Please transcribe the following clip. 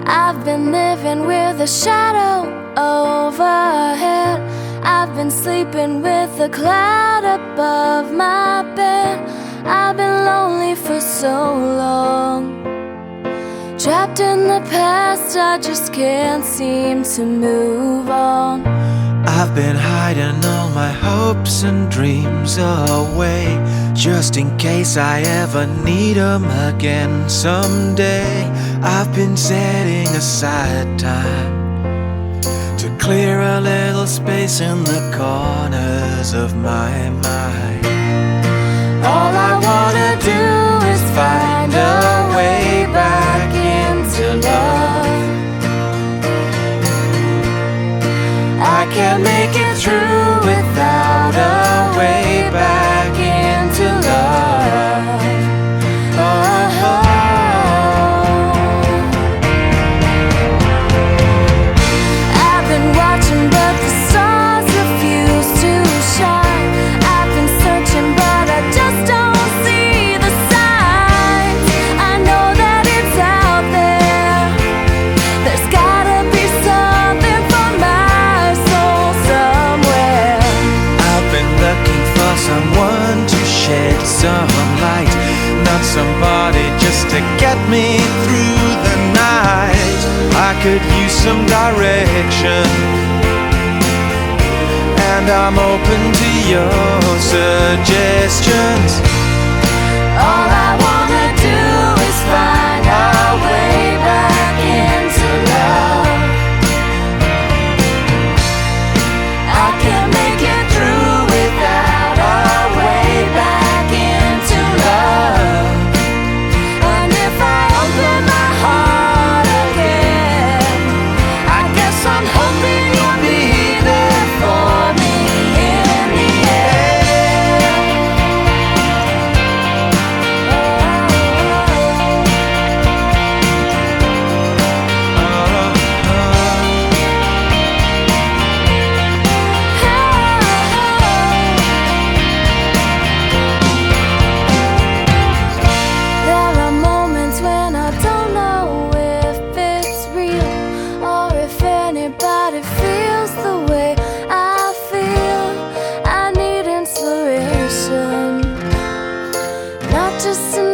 I've been living with a shadow overhead. I've been sleeping with a cloud above my bed. I've been lonely for so long, trapped in the past, I just can't seem to move on. I've been hiding all my hopes and dreams away, just in case I ever need them again someday. I've been setting aside time to clear a little space in the corners of my mind. All I wanna do is find a way back into love. I can't make it through without a way back into love. Oh. I've been watching but the stars refuse to shine. I've been searching but I just don't see the signs. I know that it's out there. There's gotta be something for my soul somewhere. I've been looking for someone to shed some light, not somebody just to get me through the night. I could use some direction, and I'm open to your suggestions. All I wanna do is find our way back into love. I can't make it through without our way back into love. And if I open my heart again, I guess I'm hoping you'll be there for me in the end. There are moments when I don't know if it's real or if anybody feels the way I feel. I need inspiration, not just an